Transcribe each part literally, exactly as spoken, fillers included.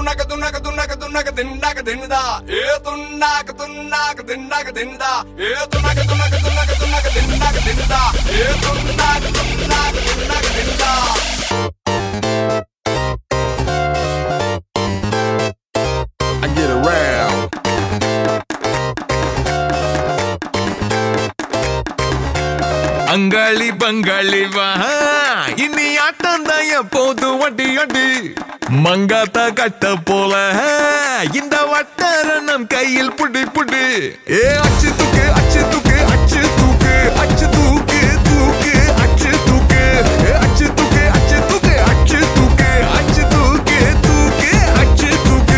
துண்ணாக்க துண்ணாக்க துண்ணாக்க துண்ணாக்க தின்னாக்க தின்னுதா A துண்ணாக்க துண்ணாக்க தின்னாக்க தின்னுதா A துண்ணாக்க துண்ணாக்க துண்ணாக்க துண்ணாக்க தின்னாக்க தின்னுதா A துண்ணாக்க துண்ணாக்க தின்னாக்க தின்னுதா I get around அங்காளி பங்காளி வா இனி ஆட்டம் தான் எப்போது வட்டி அடி மங்காத்தா கட்ட போல இந்த வட்டாரணம் கையில் புடி புடி ஏ அச்சு தூக்கு அச்சு தூக்கு அச்சு தூக்கு அச்சு தூக்கு தூக்கு அச்சு தூக்கு அச்சு தூக்கு அச்சு தூக்கு அச்சு தூக்கு அச்சு தூக்கு தூக்கு அச்சு தூக்கு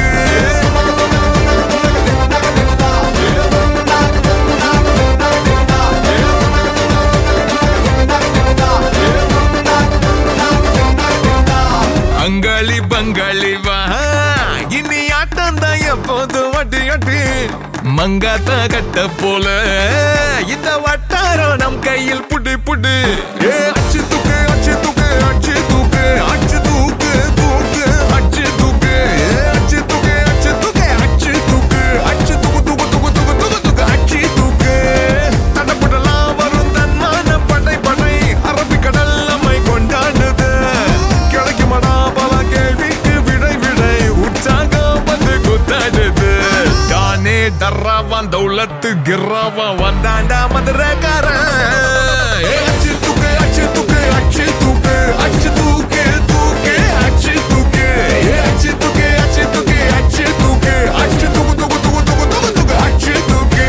அங்காளி பங்காளி வா இனி ஆட்டம் தான் எப்போது வட்டி அட்டி மங்காத்தா கட்ட போல இந்த வட்டாரம் நம் கையில் புடி புடி ஏ அச்சு தூக்கு அச்சு தூக்கு அச்சு தூக்கு அச்சு தூக்கு தூக்கு அச்சு தூக்கு அச்சு தூக்கு அச்சு தூக்கு அச்சு தூக்கு அச்சு தூக்கு தூக்கு தூக்கு தூக்கு தூக்கு தூக்கு அச்சு தூக்கு தடப்படலாம் வரும் தன்மான படை படை அரபிக்கடல் நம்மை கொண்டாடுது கிடைக்குமாடா பல கேள்விக்கு விடை விடை உற்சாகம் வந்து குத்தாடுது தானே டர்ராவான் தௌலத்து கிர்ராவான் வந்தாண்டா மதுரக்காரன் அச்சு தூக்கு அச்சு தூக்கு அச்சு தூக்கு அச்சு தூக்கு தூக்கு அச்சு தூக்கு அச்சு தூக்கு அச்சு தூக்கு அச்சு தூக்கு அச்சு தூக்கு தூக்கு தூக்கு தூக்கு தூக்கு தூக்கு அச்சு தூக்கு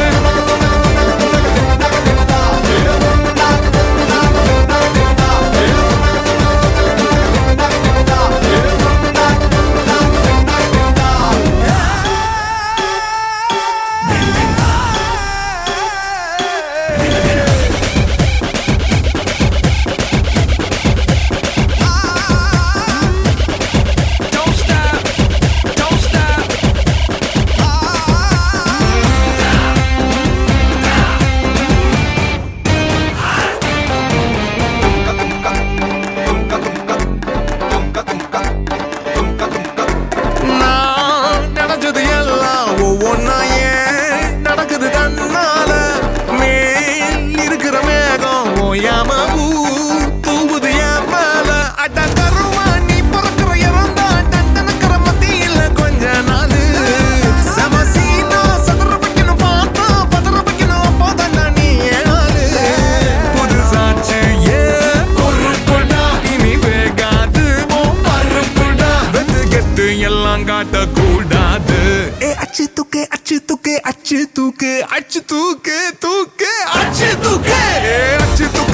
காட்டக்கூடாது ஏ அச்சு தூக்கு அச்சு தூக்கு அச்சு தூக்கு அச்சு தூக்கு தூக்கு அச்சு தூக்கு அச்சு தூக்கு